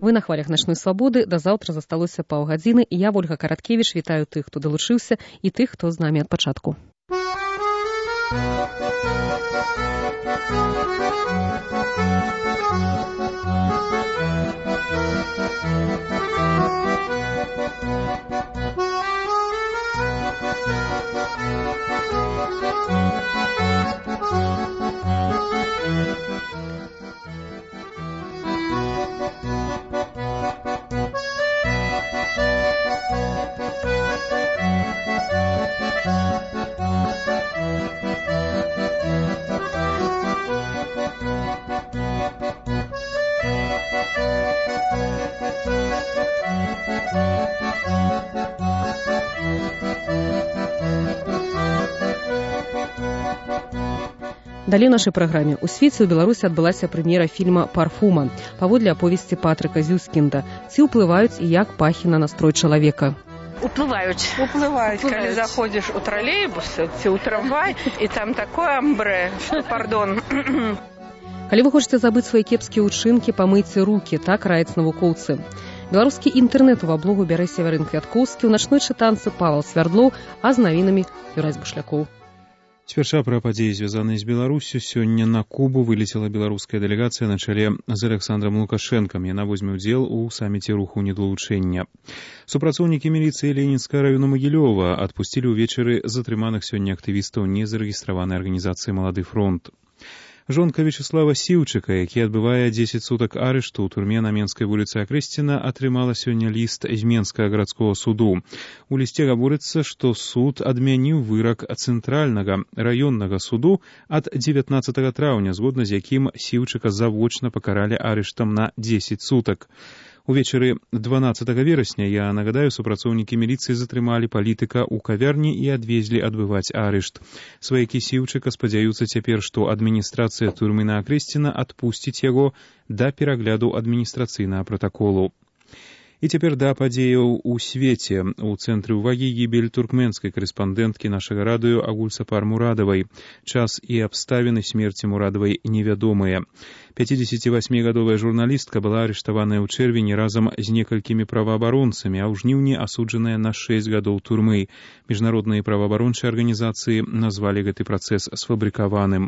Вы на хвалях начной свабоды. Да заўтра засталося паўгадзіны. І я, Ольга Караткевіч, вітаю тых, хто далучыўся, і тых, хто з намі ад пачатку. Далей у нашай праграме. У свеце ў Беларусі адбылася прэм'ера фільма «Парфума» паводле аповесці Патрыка Зюскінда. Ці ўплываюць і як пахі на настрой чалавека? Уплываюць. Калі заходзіш у тралейбус ці ў трамвай, і там такое амбрэ, што, пардон. Калі вы хочаце забыць свае кепскія ўчынкі, памыйце рукі, так раяць навукоўцы. Беларускі інтэрнэт у аблогу бярэ Севярын Квяткоўскі, у начной чытанцы Павел Свярдлоў, а з навінамі Юрась Бушлякоў. Цвярча пра падзеі, звязаныя з Беларуссю, сёння на Кубу вылецела беларуская дэлегацыя на чале з Александром Лукашэнкам. Яна возьме ўдзел у саміце руху недлучэння. Супрацоўнікі міліцыі Ленінскага району Магілёва адпусцілі ўвечары затрыманых сёння актывістаў незарэгістраванай арганізацыі «Малады фронт». Жонка Вячеслава Сіўчыка, які адбывае 10 сутак арышту ў турме на Менскай вуліцы Акрэсціна, атрымала сёння ліст з Менскага гарадскога суду. У лісце гаворыцца, што суд адмяніў вырак цэнтральнага раённага суду ад 19 траўня, згодна з якім Сіўчыка завочна пакаралі арыштам на 10 сутак. Увечары 12 верасня, я нагадаю, супрацоўнікі міліцыі затрымалі палітыка ў кавярні і адвезлі адбываць арышт. Сваякі Сіўчыка спадзяюцца цяпер, што адміністрацыя турмы на Акрэсціна адпусціць яго да перагляду адміністрацыйнага пратаколу. І цяпер да падзеяў у свеце. У цэнтры ўвагі гібель туркменскай карэспандэнткі нашага радыё Агульсапар Мурадавай. Час і абставіны смерці Мурадавай невядомыя. 58-гадовая журналістка была арыштаваная ў чэрвені разам з некалькімі праваабаронцамі, а ў жніўні асуджаная на 6 гадоў турмы. Міжнародныя праваабарончыя арганізацыі назвалі гэты працэс сфабрыкаваным.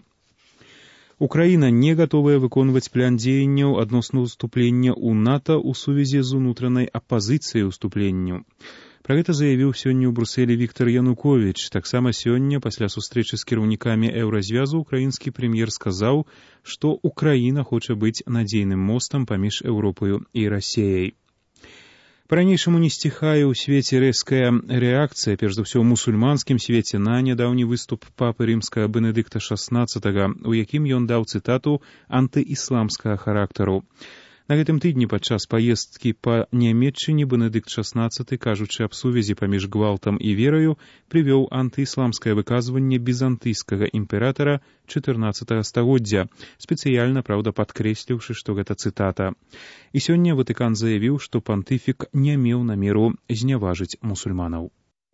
Украіна не гатовая выконваць план дзеянняў адносна ўступлення ў НАТО ў сувязі з унутранай апазіцыяй уступленню. Пра гэта заявіў сёння ў Брусэлі Віктор Януковіч. Таксама сёння, пасля сустрэчы з кіраўнікамі Еўразвязу, украінскі прэм'ер сказаў, што Украіна хоча быць надзейным мостам паміж Еўропаю і Расіяй. Па-ранейшаму не сціхае ў свеце рэзкая рэакцыя, перш за ўсё ў мусульманскім свеце, на нядаўні выступ папы рымскага Бенедыкта XVI, у якім ён даў цытату антыісламскага характару. На гэтым тыдні падчас паездкі па Нямецчыне Бенедыкт XVI, кажучы аб сувязі паміж гвалтам і вераю, прывёў антыісламскае выказванне візантыйскага імператара 14 стагоддзя, спецыяльна, праўда, падкрэсліўшы, што гэта цытата. І сёння Ватыкан заявіў, што пантыфік не меў намеру зняважыць мусульманаў.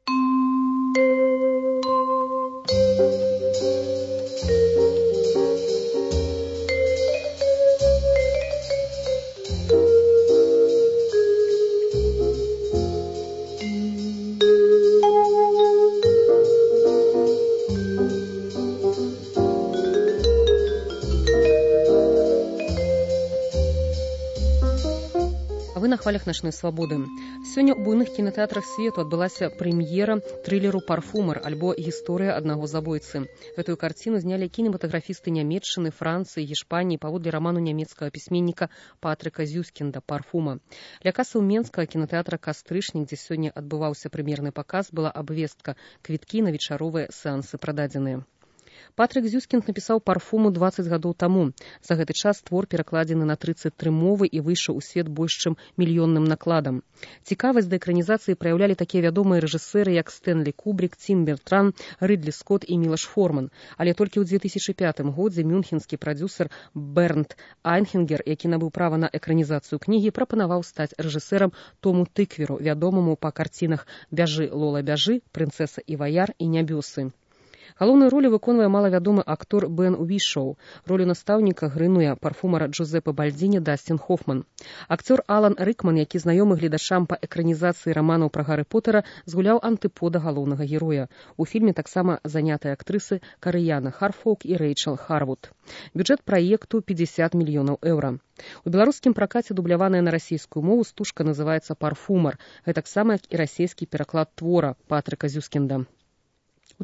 Вы на хвалях начной свабоды. Сёння ў буйных кінатэатрах свету адбылася прэм'ера трылеру «Парфумер» альбо «Гісторыя аднаго забойцы». Гэтую карціну знялі кінематаграфісты Нямецчыны, Францыі, Гішпаніі паводле раману нямецкага пісьменніка Патрыка Зюскінда «Парфума». Ля касаў менскага кінатэатра «Кастрычнік», дзе сёння адбываўся прэм'ерны паказ, была абвестка: квіткі на вечаровыя сеансы прададзеныя. Патрык Зюскінд напісаў «Парфуму» 20 гадоў таму. За гэты час твор перакладзены на 33 мовы і выйшаў у свет больш чым мільённым накладам. Цікавасць да экранізацыі праяўлялі такія вядомыя рэжысэры, як Стэнлі Кубрік, Тім Бертран, Рыдлі Скотт і Мілаш Форман. Але толькі ў 2005 годзе мюнхенскі прадзюсар Бернт Айнхенгер, які набыў права на экранізацыю кнігі, прапанаваў стаць рэжысэрам Тому Тыкверу, вядомаму па карцінах «Бяжы, Лола, бяжы», «Прынцэса і ваяр» і «Нябёсы». Галоўную ролю выконвае малавядомы актор Бен Увішоў. Ролю настаўніка грынуе парфумара Джузеппе Бальдзіні Дасцін Хофман. Акцёр Алан Рыкман, які знаёмы гледачам па экранізацыі раманаў пра Гарры Поттера, згуляў антыпода галоўнага героя. У фільме таксама занятыя актрысы Карыяна Харфоук і Рэйчел Харвуд. Бюджэт праекту 50 мільёнаў еўра. У беларускім пракаце дубляваная на расійскую мову стужка называецца «Парфумар». Гэтаксама як і расійскі пераклад твора Патрыка Зюскінда. У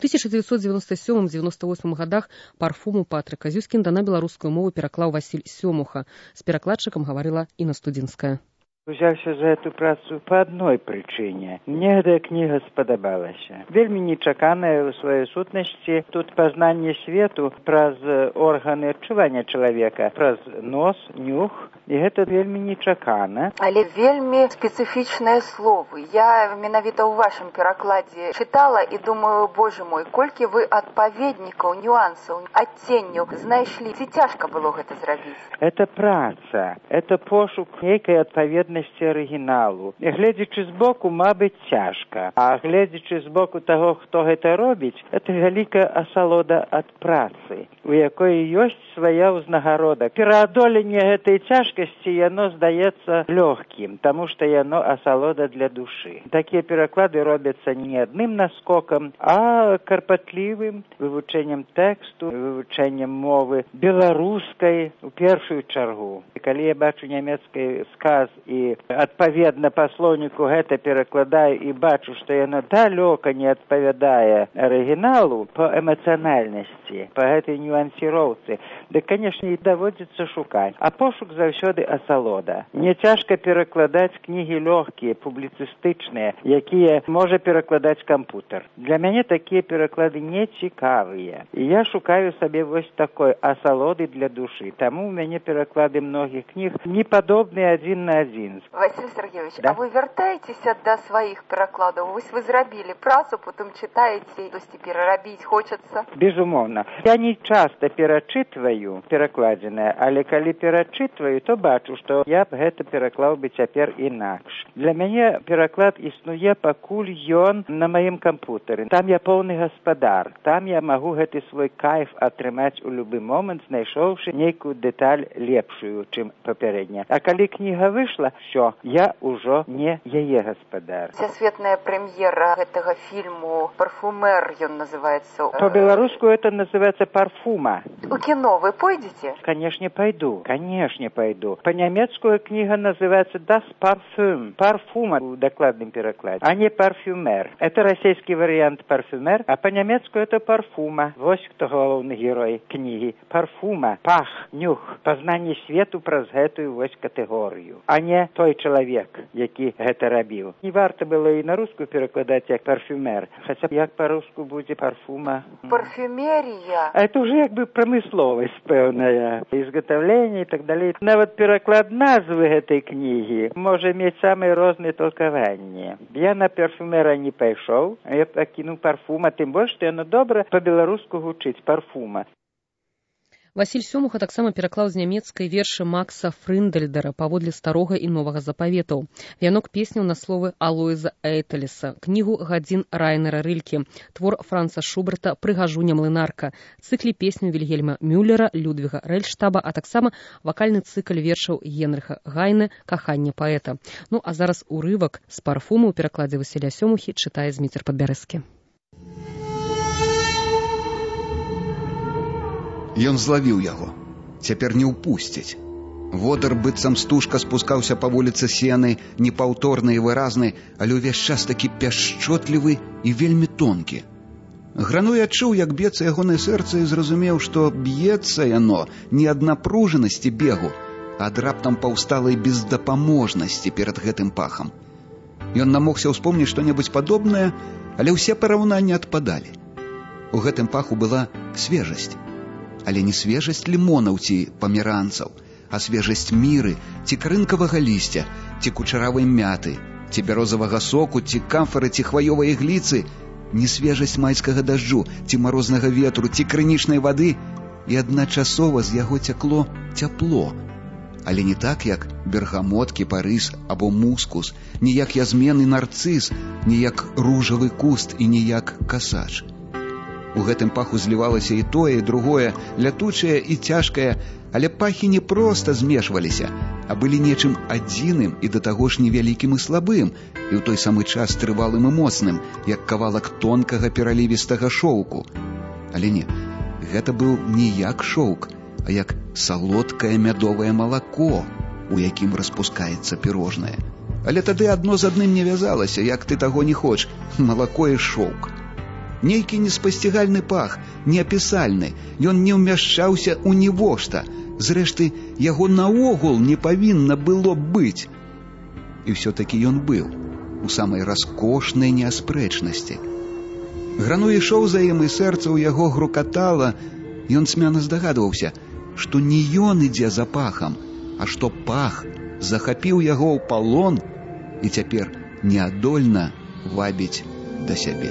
1997-98 годах «Парфуму» Патрыка Зюскінда на беларускую мову пераклаў Васіль Сёмуха. З перакладчыкам гаварыла Інна Студзінская. Узяўся за эту працу по одной прычыне. Мне гэтая кніга спадабалася. Вельмі нечаканая ў сваёй сутнасці. Тут пазнанне свету праз органы адчування чалавека, праз нос, нюх. І гэта вельмі нечакана. Але вельмі спецыфічныя словы. Я менавіта ў вашым перакладзе чытала і думаю, боже мой, колькі вы адпаведнікаў, нюансаў, адценняў знайшлі. Ці цяжка было гэта зрабіць? Это праца, это пошук нейкай адпаведнасці арыгіналу. Гледзячы збоку, мабыць, цяжка. А гледзячы збоку таго, хто гэта робіць, это вялікая асалода ад працы, у якой ёсць свая ўзнагарода. Пераадоленне гэтай цяжкасці, яно здаецца лёгкім, таму што яно асалода для душы. Такія пераклады робяцца не адным наскокам, а карпатлівым вывучэннем тэксту, вывучэннем мовы беларускай у першую чаргу. Калі я бачу нямецкі сказ і адпаведна па слоўніку гэта перакладаю і бачу, што яно далёка не адпавядае арыгіналу па эмацыянальнасці, па гэтай нюансіроўцы, дык, канешне, і даводзіцца шукаць. А пошук заўсёды асалода. Не цяжка перакладаць кнігі лёгкія, публіцыстычныя, якія можа перакладаць кампутер. Для мяне такія пераклады не цікавыя. І я шукаю сабе вось такой асалоды для душы. Таму ў мяне пераклады многіх кніг не падобныя адзін на адзін. Василь Сергеевич, да? А вы вяртаецеся да сваіх перакладаў? Вось вы зрабілі працу, потым чытаеце, тосьці перарабіць хочацца? Безумоўна. Я не часта перачытваю перакладзенае, але калі перачытваю, то бачу, што я б гэта пераклаў бы цяпер інакш. Для мяне пераклад існуе, пакуль ён на маім кампутары. Там я поўны гаспадар. Там я магу гэты свой кайф атрымаць у любы момант, знайшоўшы нейкую дэталь лепшую, чым папярэдня. А калі кніга выйшла, все, я ўжо не яе гаспадар. Сусветная прэм'ера гэтага фільму «Парфумер», ён называецца. По-беларуску это называется «Парфума». У кино вы пойдете? Конечно, пойду. Конечно, пойду. По-немецку книга называется «Das Parfum». «Парфума» в докладном перекладе, а не «Парфюмер». Это российский вариант «Парфюмер», а по-немецку это «Парфума». Вот кто главный герой книги. «Парфума». Пах, нюх, познание свету праз гэтую вось категорию, а не той человек, які гэта рабіў. Не варта было і на русскую перакладаць як «Парфюмер», хотя як по-руску будзе «Парфума». Парфюмерия. А это уже як бы промысловость пэўная, изготовление и так далее. Нават пераклад назвы гэтай кнігі можа мець самыя розныя толкаванні. Я на «Парфюмера» не пайшоў, а я пакінуў «Парфума», тым больш, што яно добра па-беларуску гучыць «Парфума». Васіль Сёмуха таксама пераклаў з нямецкай вершы Макса Фрындельдера «Паводле старога і новага запаветаў», вянок песняў на словы Алоіза Эйтэлеса, кнігу «Гадзін» Райнера Рылькі, твор Франца Шуберта «Прыгажуня млынарка», цыклі песняў Вільгельма Мюллера, Людвіга Рэльштаба, а таксама вакальны цыкл вершаў Генрыха Гайне «Каханне паэта». Ну а зараз урывак з «Парфуму» у перакладзе Васіля Сёмухі чытае Зміцер Падбярэзскі. Ён злавіў яго. Цяпер не ўпусціць. Водар быццам стужка спускаўся па вуліцы сены, непаўторны і выразны, але ўвесь час такі пяшчотлівы і вельмі тонкі. Грануй адчуў, як б'ецца ягонае сэрца, і зразумеў, што б'ецца яно не ад напружанасці бегу, а ад раптам паўсталай бездапаможнасці перад гэтым пахам. Ён намогся ўспомніць што-небудзь падобнае, але ўсе параўнанні адпадалі. У гэтым паху была свежасць. Але не свежасць лімонаў ці памеранцаў, а свежасць міры, ці крынкавага лісця, ці кучаравай мяты, ці бярозавага соку, ці камфары, ці хваёвай ігліцы, не свежасць майскага дажджу, ці марознага ветру, ці крынічнай вады, і адначасова з яго цякло цяпло. Але не так, як бергамот, кіпарыс або мускус, не як язмен і нарцыс, не як ружавы куст і не як касач. У гэтым паху злівалася і тое, і другое, лятучае і цяжкае, але пахі не проста змешваліся, а былі нечым адзіным і да таго ж невялікім і слабым, і ў той самы час трывалым і моцным, як кавалак тонкага пералівістага шоўку. Але не, гэта быў не як шоўк, а як салодкае мядовае малако, у якім распускаецца пірожнае. Але тады адно з адным не вязалася, як ты таго не хоч, малако і шоўк. Нейкі неспасцігальны пах, неапісальны, ён не ўмяшчаўся ў нівошта. Зрэшты, яго наогул не павінна было быць. І ўсё-такі ён быў, у самай раскошнай неаспрэчнасці. Грану ішоў за ім, і сэрца ў яго грукатала. Ён цьмяна здагадваўся, што не ён ідзе за пахам, а што пах захапіў яго ў палон і цяпер неадольна вабіць да сябе.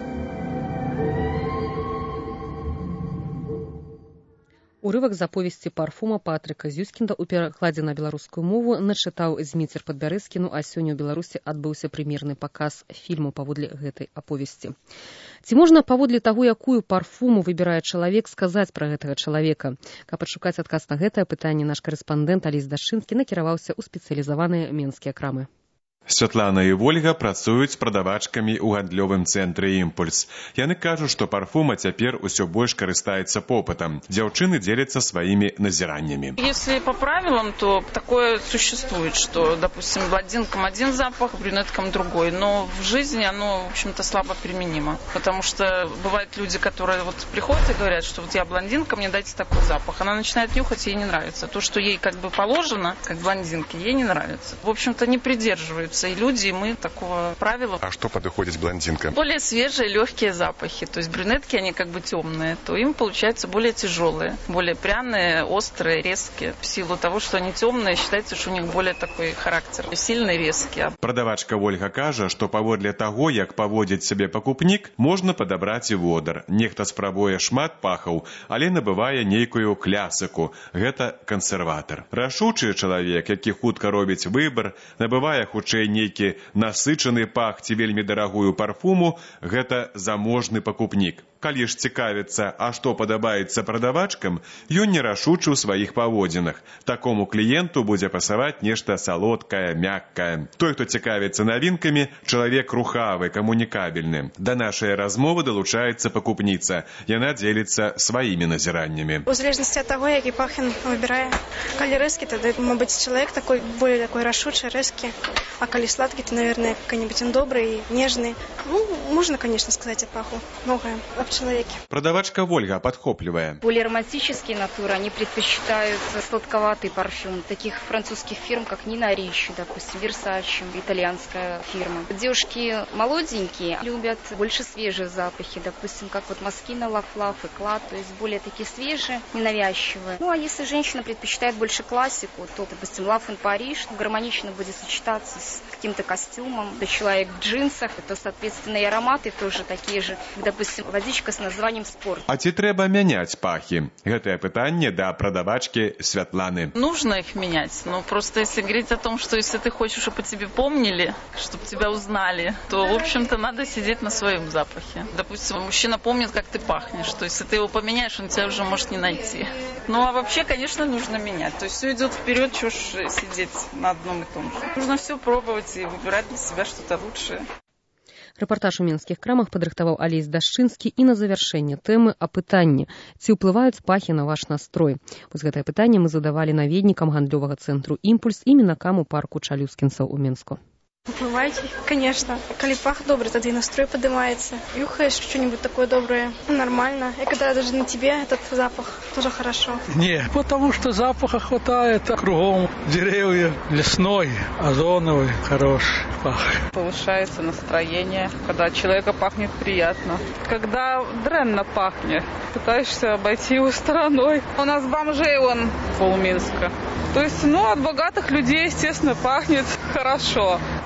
Урывак з аповесці парфума Патрыка Зюскінда ў перакладзе на беларускую мову начытаў Зміцер Падбярэзкіну, а сёння ў Беларусі адбыўся прэм'ерны паказ фільму паводле гэтай аповесці. Ці можна паводле таго, якую парфуму выбірае чалавек, сказаць пра гэтага чалавека? Каб адшукаць адказ на гэтае пытанне, наш карэспандэнт Алесь Дашчынскі накіраваўся ў спецыялізаваныя менскія крамы. Святлана і Вольга працуюць прадавачкамі ў гандлёвым цэнтры «Імпульс». Яны кажуць, што парфума цяпер усё больш карыстаецца попытам. Дзяўчыны дзеляцца сваімі назіраннямі. Если по правилам, то такое существует, что, допустим, блондинкам один запах, брюнеткам другой. Но в жизни оно, в общем-то, слабо применимо. Потому что бывают люди, которые вот приходят и говорят, что вот я блондинка, мне дайте такой запах. Она начинает нюхать, ей не нравится. То, что ей как бы положено, как блондинке, ей не нравится. В общем-то, не придерживаются и люди, и мы такого правила. А что подходит блондинкам? Более свежие, легкие запахи. То есть брюнетки, они как бы темные, то им получаются более тяжелые, более пряные, острые, резкие. В силу того, что они темные, считается, что у них более такой характер. Сильный, резкий. Прадавачка Вольга кажа, што паводле таго, як паводзіць сябе пакупнік, можна падабраць і водар. Нехта спрабуе шмат пахаў, але набывае нейкую клясыку. Гэта кансерватар. Рашучы чалавек, які хутка робіць выбар, набывае хутчэй нейкі насычаны пах ці вельмі дарагую парфуму, гэта заможны пакупнік. Калі ж цікавіцца, а што падабаецца прадавачкам, ён не рашучы ў сваіх паводзінах. Такому кліенту будзе пасаваць нешта салодкае, мяккае. Той, хто цікавіцца навінкамі, чалавек рухавы, камунікабельны. Да нашай размовы далучаецца пакупніца. Яна дзеліцца сваімі назіраннямі. У залежнасці ад таго, які пах ён выбірае. Калі рэзкі, тады, мабыць, чалавек такой, более такой рашучы, рэзкі. А калі сладкі, то, наверное, какой-нибудь он добрый, нежный. Ну, можно, конечно, сказать о паху. Многое об человеке. Продавачка Вольга подхопливая. Более романтические натуры, они предпочитают сладковатый парфюм. Таких французских фирм, как Nina Ricci, допустим, Versace, итальянская фирма. Девушки молоденькие любят больше свежие запахи, допустим, как вот Moschino, La Fleur, Eclat, то есть более такие свежие, ненавязчивые. Ну, а если женщина предпочитает больше классику, то, допустим, La Fleur Paris гармонично будет сочетаться с каким-то костюмом. Да человек в джинсах, то, соответственно, и ароматы тоже такие же, допустим, водичка с названием «Спорт». А ці трэба мяняць пахи? Гэтае пытанне да прадавачкі Святланы. Нужно их менять, но просто если говорить о том, что если ты хочешь, чтобы тебе помнили, чтобы тебя узнали, то, в общем-то, надо сидеть на своем запахе. Допустим, мужчина помнит, как ты пахнешь, то есть, если ты его поменяешь, он тебя уже может не найти. Ну, а вообще, конечно, нужно менять. То есть, все идет вперед, чего ж сидеть на одном и том же. Нужно все пробовать и выбирать для себя что-то лучшее. Рэпартаж у менскіх крамах падрыхтаваў Алесь Дашчынскі, і на завяршэнне тэмы апытання. Ці ўплываюць пахі на ваш настрой? Вось гэтае пытанне мы задавалі наведнікам гандлёвага цэнтру «Імпульс» і мінакам у парку Чалюскінцаў у Мінску. Уплываете, конечно. Коли пах добрый, тогда и настрой поднимается. Нюхаешь что-нибудь такое доброе, нормально. И когда даже на тебе этот запах, тоже хорошо. Не, потому что запаха хватает кругом. Деревья, лесной, озоновый, хороший пах. Повышается настроение, когда от человека пахнет приятно. Когда дрянно пахнет, пытаешься обойти его стороной. У нас бомжей вон полминска. То есть, от богатых людей, естественно, пахнет хорошо.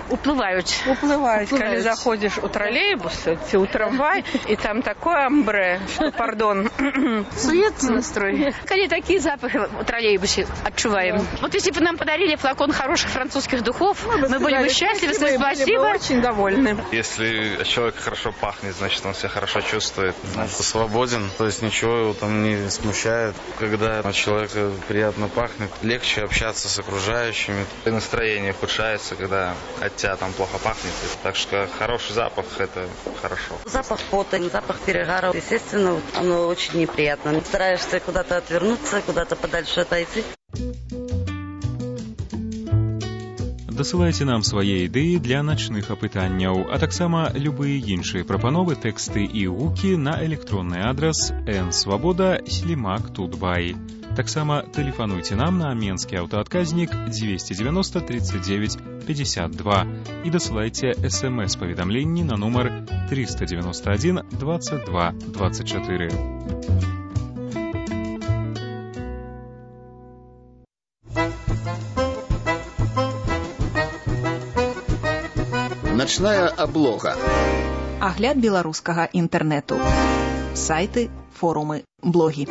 Уплываюць. Калі заходзіш у тралейбус ці ў трамвай, і там такое амбре, што, пардон, псуецца настрой. Коли такие запахи в троллейбусе отчуваем. Вот если бы нам подарили флакон хороших французских духов, мы были бы счастливы, сказали спасибо. Мы очень довольны. Если человек хорошо пахнет, значит, он себя хорошо чувствует, значит, свободен, то есть ничего его там не смущает. Когда человека приятно пахнет, легче общаться с окружающими. И настроение ухудшается, когда от тебя там плохо пахнет. Так что хороший запах – это хорошо. Запах пота, запах перегаров. Естественно, оно очень неприятно. Стараешься куда-то отвернуться, куда-то подальше отойти. Дасылайце нам свае ідэі для начных апытанняў, а таксама любыя іншыя прапановы, тэксты і гукі на электронны адрас nsvoboda@slimak.by. Таксама тэлефануйце нам на менскі аўтаадказнік 290 39 52 і дасылайце смс-паведамленні на нумар 391 22 24. Начная аблога. Агляд беларускага інтэрнэту. Сайты, форумы, блогі.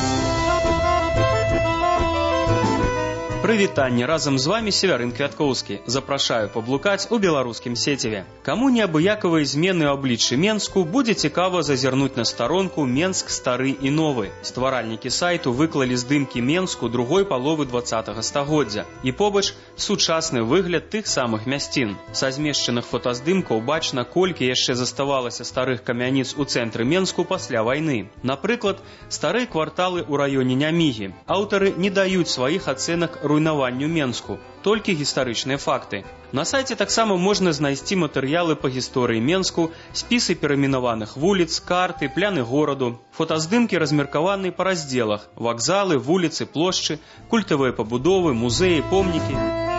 Прывітанне, разам з вами Севярын Квяткоўскі. Запрашаю паблукаць у беларускім сеціве. Каму неабыякавыя змены ў абліччы Менску, будзе цікава зазірнуць на старонку «Менск стары і новы». Стваральнікі сайту выклалі здымкі Менску другой паловы 20-го стагоддзя і побач сучасны выгляд тых самых мясцін. Са змешчаных фотаздымкаў бачна, колькі яшчэ заставалася старых камяніц у цэнтры Менску пасля вайны. Напрыклад, старыя кварталы ў раёне Нямігі. Аўтары не даюць сваіх ацэнак руйнаванню Менску, толькі гістарычныя факты. На сайце таксама можна знайсці матэрыялы па гісторыі Менску, спісы перайменаваных вуліц, карты, пляны гораду. Фотаздымкі размеркаваны па раздзелах: вакзалы, вуліцы, плошчы, культавыя пабудовы, музеі, помнікі.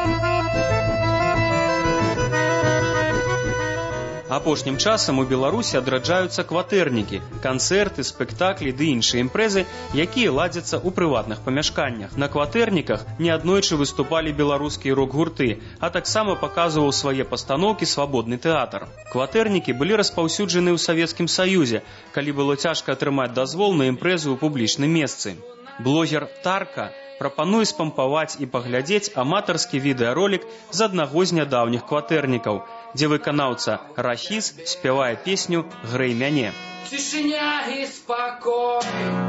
Апошнім часам у Беларусі адраджаюцца кватэрнікі, канцэрты, спектаклі ды іншыя імпрэзы, якія ладзяцца ў прыватных памяшканнях. На кватэрніках неаднойчы выступалі беларускія рок-гурты, а таксама паказваў свае пастаноўкі свабодны тэатр. Кватэрнікі былі распаўсюджаны ў Савецкім Саюзе, калі было цяжка атрымаць дазвол на імпрэзу ў публічным месцы. Блогер Тарка прапануе спампаваць і паглядзець аматарскі відэаролік з аднаго з нядаўніх кватэрнікаў, дзе выканаўца Рахіс спявае песню «Грэй мяне». Цішыня і спакой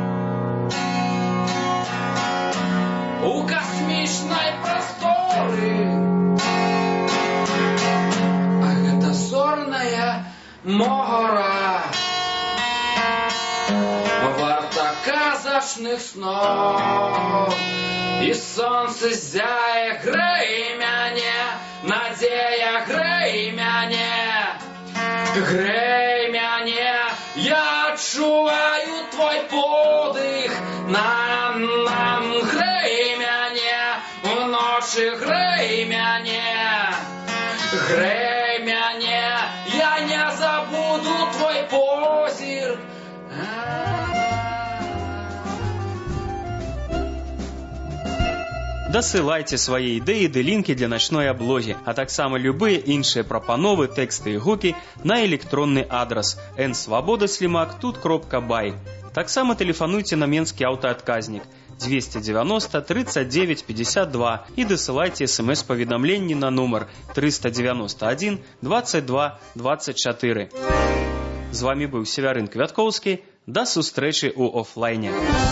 у касмічнай прасторы, а гэта зорная мора, варта казачных снов, і сонце зяе, грэй мяне, надзея, грэй мяне, грэй мяне, я адчуваю твой подых, нам, грэй мяне, уночы грэй мяне, грэй мяне, я не забуду твой позірк. Дасылайце свае ідэі ды лінкі для начной аблогі, а таксама любыя іншыя прапановы, тэксты і гукі на электронны адрас nsvoboda@slimak.by. Таксама тэлефануйце на менскі аўтаадказнік 290 39 52 і дасылайце смс-паведамленні на нумар 391 22 24. З вами быў Севярын Квяткоўскі. Да сустрэчы ў офлайне.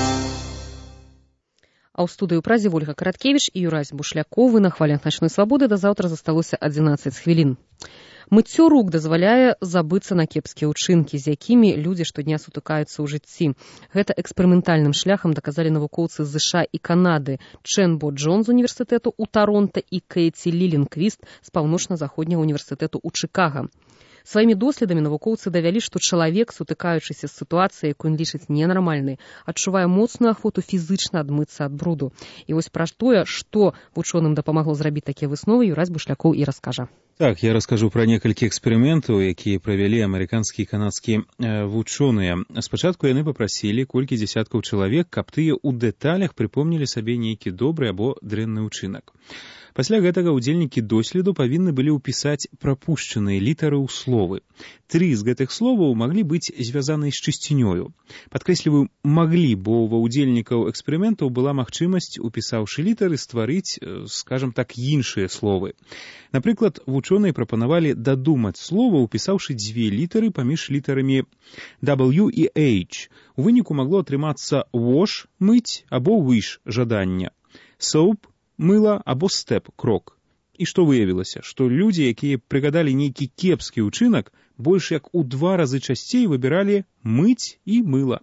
А ў студыю празе Ольга Караткевіч і Юрась Бушляковы. На хвалях начной свабоды да заўтра засталося 11 хвілін. Мыццё рук дазваляе забыцца на кепскія ўчынкі, з якімі людзі штодня сутыкаюцца ў жыцці. Гэта эксперыментальным шляхам даказалі навукоўцы з США і Канады Чэн Бо Джон з універсітэту ў Таронта і Кейці Ліленквіст з паўночна-заходняга універсітэту ў Чыкага. Сваімі доследамі навукоўцы давялі, што чалавек, сутыкаючыся з сітуацыяй, якую ён лічыць ненармальнай, адчувае моцную ахвоту фізычна адмыцца ад бруду. І вось пра тое, што вучоным дапамагло зрабіць такія высновы, Юрась Бушлякоў і раскажа. Так, я раскажу пра некалькі эксперыментаў, якія правялі амерыканскія і канадскія вучоныя. Спачатку яны папрасілі колькі дзесяткаў чалавек, каб тыя ў дэталях прыпомнілі сабе нейкі добры або дрэнны ўчынак. Пасля гэтага ўдзельнікі доследу павінны былі ўпісаць прапушчаныя літары ў словы. 3 з гэтых словаў маглі быць звязаны з чысцінёю. Падкрэсліваю, маглі, бо ва ўдзельнікаў эксперыментаў была магчымасць, упісаўшы літары, стварыць, скажам так, іншыя словы. Напрыклад, вучоныя прапанавалі дадумаць слова, упісаўшы 2 літары паміж літарамі W і H. У выніку магло атрымацца wash – мыць або wish – жадання, soap – мыла або степ – крок. І што выявілася? Што людзі, якія прыгадалі нейкі кепскі ўчынак, больш як у 2 разы часцей выбіралі мыць і мыла.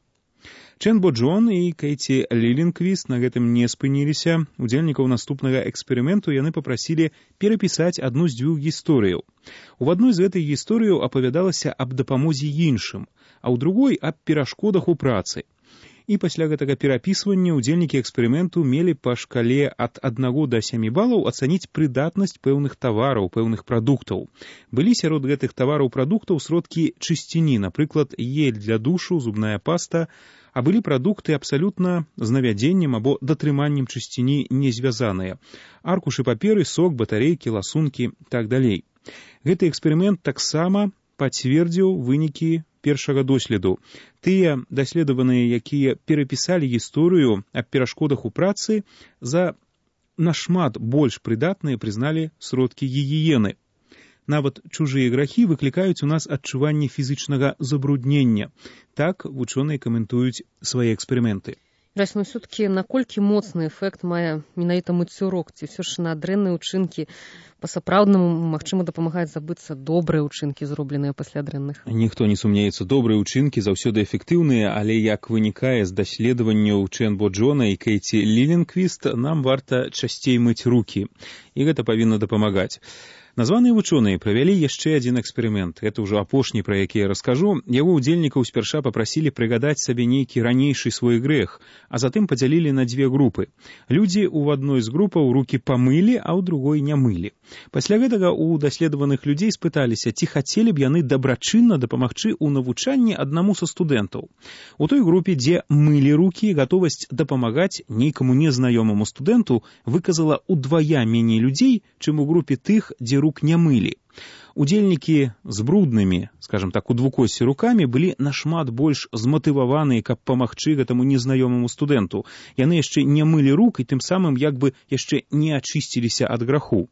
Чэн Бо Джон і Кейці Лілінквіст на гэтым не спыніліся. Удзельнікаў наступнага эксперыменту яны папрасілі перапісаць адну з 2 гісторыяў. У адной з гэтых гісторыяў апавядалася аб дапамозе іншым, а ў другой аб перашкодах у працы. І пасля гэтага перапісвання ўдзельнікі эксперыменту мелі па шкале ад 1 да 7 балаў ацаніць прыдатнасць пэўных тавараў, пэўных прадуктаў. Былі сярод гэтых тавараў-прадуктаў сродкі чысціні, напрыклад, ель для душу, зубная паста, а былі прадукты абсалютна з навядзеннем або датрыманнем чысціні не звязаныя. Аркушы паперы, сок, батарэйкі, ласункі, так далей. Гэты эксперымент таксама пацвердзіў вынікі першага доследу. Тыя даследаваныя, якія перапісалі гісторыю аб перашкодах у працы, за нашмат больш прыдатныя прызналі сродкі гігіены. Нават чужыя грахі выклікаюць у нас адчуванне фізычнага забруднення. Так вучоныя каментуюць свае эксперыменты. Рась, ну все-таки наколькі моцны эфект мае менавіта мыццё рук? Ці ўсё ж на дрэнныя ўчынкі па-сапраўднаму, магчыма, дапамагаюць забыцца добрыя ўчынкі, зробленыя пасля дрэнных? Ніхто не сумнеецца, добрыя ўчынкі заўсёды эфектыўныя, але як вынікае з даследаванняў Чэн Бо Джона і Кейці Лілінквіст, нам варта часцей мыць рукі, і гэта павінна дапамагаць. Названыя вучоныя правялі яшчэ адзін эксперымент. Гэта ўжо апошні, пра які я раскажу. Яго ўдзельнікаў спярша папрасілі прыгадаць сабе нейкі ранейшы свой грэх, а затым падзялілі на 2 групы. Людзі ў адной з групаў рукі памылі, а ў другой не мылі. Пасля гэтага у даследаваных людзей спыталіся, ці хацелі б яны дабрачынна дапамагчы ў навучанні аднаму са студэнтаў. У той групе, дзе мылі рукі, гатовасць дапамагаць нейкаму незнаёмаму студэнту выказала ўдвая меней людзей, чым у групе тых, дзе рук не мылі. Удзельнікі з бруднымі, скажем так, у двукосці рукамі былі нашмат больш зматываваныя, каб памагчы гэтаму незнаёмаму студэнту. Яны яшчэ не мылі рук і тым самым як бы яшчэ не ачысціліся ад граху.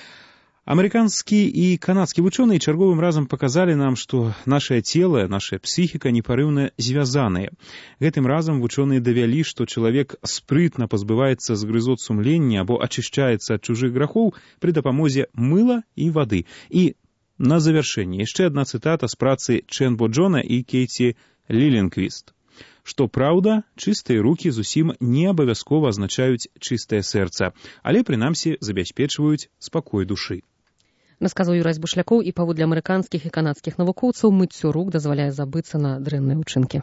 Амерыканскі і канадскі вучоныя чарговым разам паказалі нам, што нашае цела, наша псіхіка непарыўна звязаныя. Гэтым разам вучоныя давялі, што чалавек спрытна пазбываецца згрызот сумлення або ачышчаецца ад чужых грахоў пры дапамозе мыла і вады. І на завяршэнне яшчэ адна цытата з працы Чэн Бо Джона і Кейці Лілінквіст. Што праўда, чыстыя рукі зусім не абавязкова азначаюць чыстае сэрца, але, прынамсі, забяспечваюць спакой душы. Расказваў Юрась Бушлякоў, і паводле амерыканскіх і канадскіх навукоўцаў мыццё рук дазваляе забыцца на дрэнныя ўчынкі.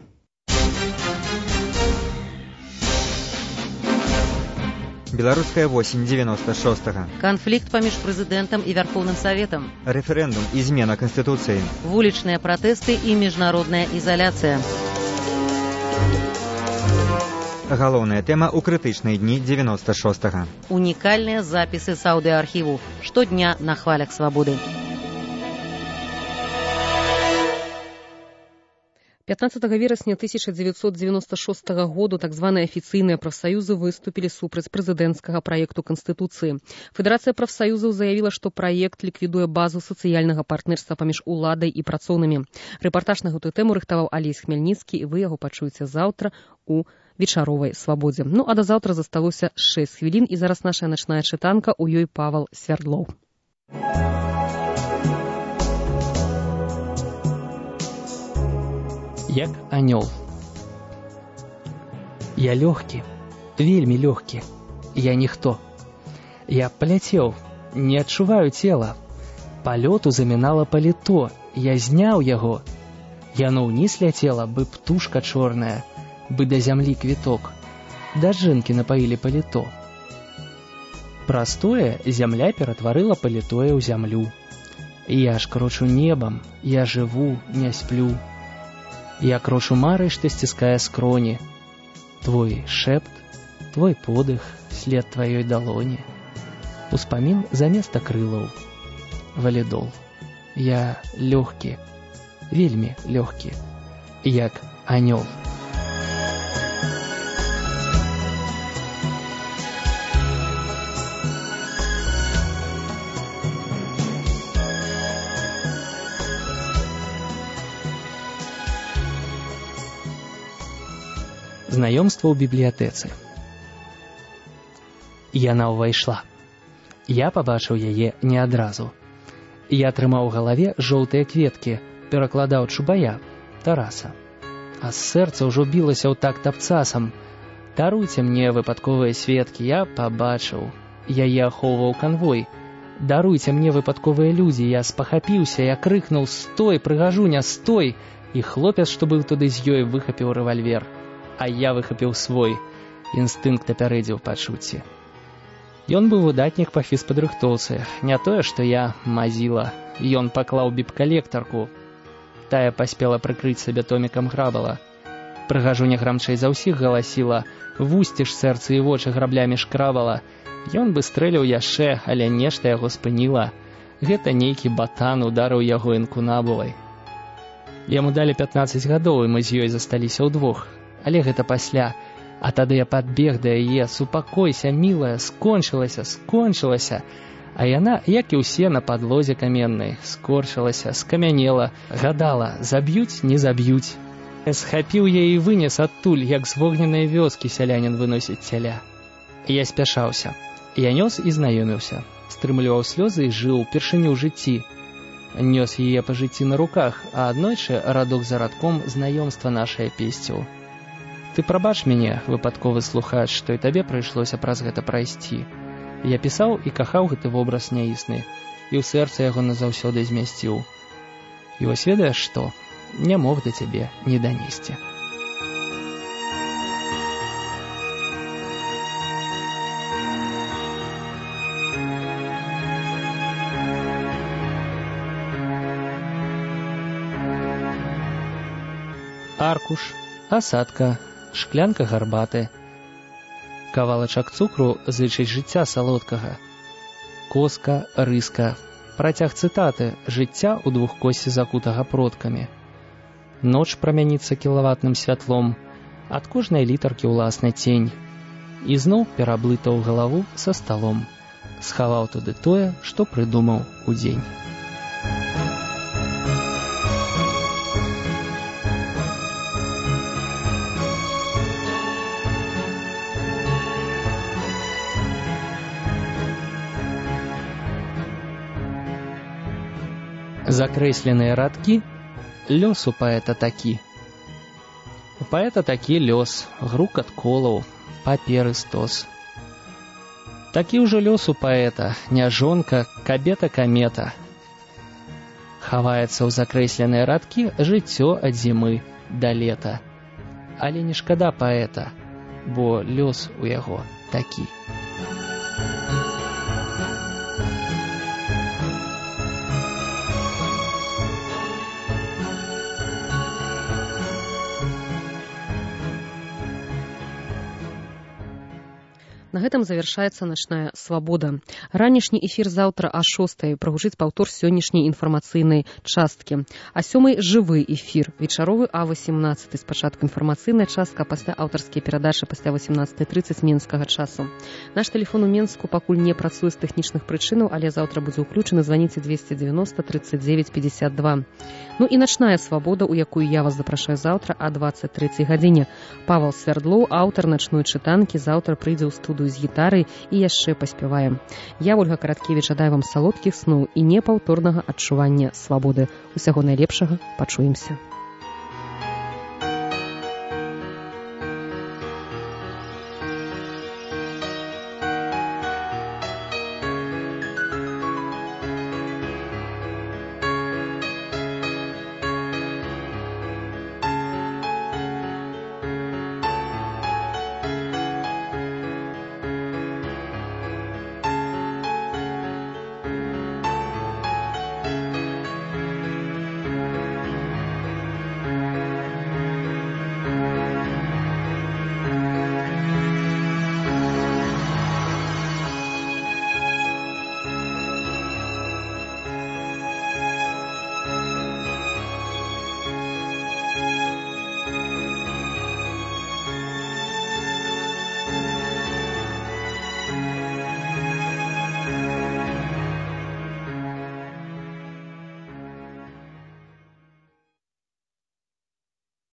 Беларуская восень 96-го. Канфлікт паміж прэзідэнтам і Вярхоўным Саветам. Рэферэндум і змена Канстытуцыі. Вулічныя пратэсты і міжнародная ізаляцыя. Галоўная тэма ў крытычныя дні 96-го. Унікальныя запісы з аўдыаархіву. Штодня на хвалях свабоды. 15 верасня 1996 году так званыя афіцыйныя прафсаюзы выступілі супраць прэзідэнцкага праекту Канстытуцыі. Федэрацыя прафсаюзаў заявіла, што праект ліквідуе базу сацыяльнага партнерства паміж уладай і працоўнымі. Рэпартаж на гэтую тэму рыхтаваў Алесь Хмельніцкі, і вы яго пачуеце заўтра у вечаровай свабодзе. Ну, а да заўтра засталося 6 хвілін, і зараз наша начная чытанка, у ёй Павал Свярдлоў. Як анёл. Я лёгкі, вельмі лёгкі. Я ніхто. Я паляцеў, не адчуваю цела. Палёту замінала паліто, я зняў яго. Яно ўніз ляцела, бы птушка чорная, бы да зямлі квіток. Дажынкі напаілі паліто. Праз тое зямля ператварыла палітое ў зямлю. Я ж крочу небам, я жыву, не сплю. Я крочу марай, што сціскае скроні. Твой шэпт, твой подых, след тваёй далоні. Успамін заместа крылаў. Валідол. Я лёгкі, вельмі лёгкі, як анёл. Знаёмства ў бібліятэцы. Яна ўвайшла. Я пабачыў яе не адразу. Я трымаў у галаве жоўтыя кветкі, перакладаў Чубая, Тараса. А з сэрца ўжо білася ў такт абцасам. Даруйце мне выпадковыя сведкі, я пабачыў. Яе ахоўваў канвой. Даруйце мне выпадковыя людзі, я спахапіўся, я крыкнуў: «Стой, прыгажуня, стой!» І хлопец, што быў туды з ёй, выхапіў рэвальвер. А я выхапіў свой. Інстынкт апярэдзіў пачуцці. Ён быў выдатнік па фізпадрыхтоўцы, не тое, што я мазіла. Ён паклаў біп-калектарку. Тая паспела прыкрыць сабе томікам грабала. Прыгажуня грамчэй за ўсіх галасіла, вусці ж сэрцы і вочы граблямі шкрабала. Ён бы стрэліў яшчэ, але нешта яго спыніла. Гэта нейкі батан ударыў яго інкунабулай. Яму далі 15 гадоў, і мы з ёй засталіся ўдвох. Але гэта пасля. А тады я падбег да яе: «Супакойся, мілая, скончылася, скончылася». А яна, як і ўсе на падлозе каменнай, скорчылася, скамянела, гадала: заб'юць, не заб'юць. Схапіў яе і вынес адтуль, як з вогненнай вёскі сялянін выносіць цяля. Я спяшаўся. Я нёс і знаёміўся. Стрымліваў слёзы і жыў упершыню ў жыцці. Нёс яе па жыцці на руках, а аднойчы радок за радком знаёмства нашае песціў. Ты прабач мяне, выпадковы слухач, што і табе прыйшлося праз гэта прайсці. Я пісаў і кахаў гэты вобраз няісны, і ў сэрца яго назаўсёды змясціў. І вось ведаеш што? Не мог да цябе не данесці. Аркуш, асадка, шклянка гарбаты, кавалачак цукру зычыць жыцця салодкага, коска, рыска, працяг цытаты жыцця ў двухкосці закутага продкамі. Ноч прамяніцца кілаватным святлом, ад кожнай літаркі ўласны цень. І зноў пераблытаў галаву са сталом, схаваў туды тое, што прыдумаў удзень. Закрэсленыя радкі, лёс у паэта такі. У паэта такі лёс, грукат колаў, паперы стос. Такі ўжо лёс у паэта, няжонка, кабета-камета. Хаваецца ў закрэсленыя радкі жыццё ад зімы да лета. Але не шкада паэта, бо лёс у яго такі. На гэтым завяршаецца начная свабода. Ранішні эфір заўтра а 6:00 прагучыць паўтор сённяшняй інфармацыйнай часткі. А 7:00 жывы эфір, вечаровы а 18:00. Спачатку інфармацыйная частка, пасля аўтарскія перадачы пасля 18:30 менскага часу. Наш тэлефон у Менску пакуль не працуе з тэхнічных прычынаў, але заўтра будзе ўключаны. Званіце 290 39 52. Ну і начная свабода, у якую я вас запрашаю заўтра а 23:00 гадзіне. Павел Свярдлоў, аўтар начной чытанкі, заўтра прыйдзе ў студыю з гітарай і яшчэ паспяваем. Я, Ольга Караткевіч, жадаю вам салодкіх сноў і непаўторнага адчування свабоды. Усяго найлепшага, пачуемся.